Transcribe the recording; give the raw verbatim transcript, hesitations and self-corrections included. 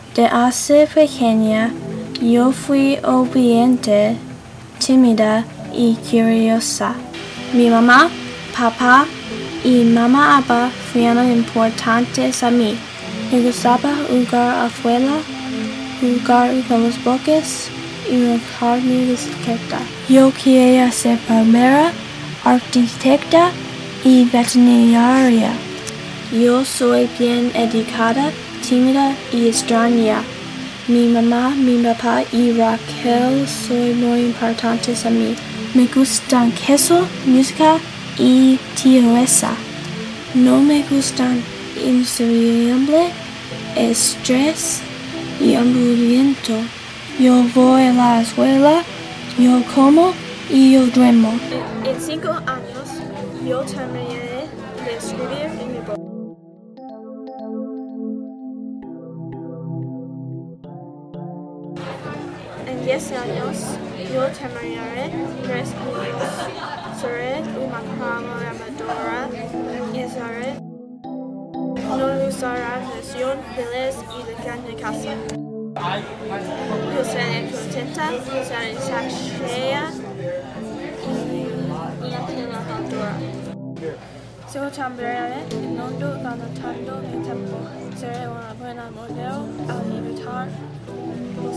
De hace pequeña, yo fui obediente, tímida y curiosa. Mi mamá, papá y mamá Abba fueron importantes a mí. Me gustaba jugar afuera, jugar con los bloques y manejar mi bicicleta. Yo quería ser primera, arquitecta y veterinaria. Yo soy bien educada, tímida y extraña. Mi mamá, mi papá y Raquel son muy importantes a mí. Me gustan queso, música y tiroesa. No me gustan incertidumbre, estrés y aburrimiento. Yo voy a la escuela, yo como y yo duermo. En cinco años, yo terminaré de escribir en mi blog. En diez años, yo terminaré tres libros. Seré una programadora y seré una restauración feliz y de casa. Yo seré contenta, seré satisfecha y una trabajadora. Yo cambiaré el mundo ganando mi tiempo. Seré una buena modelo al evitar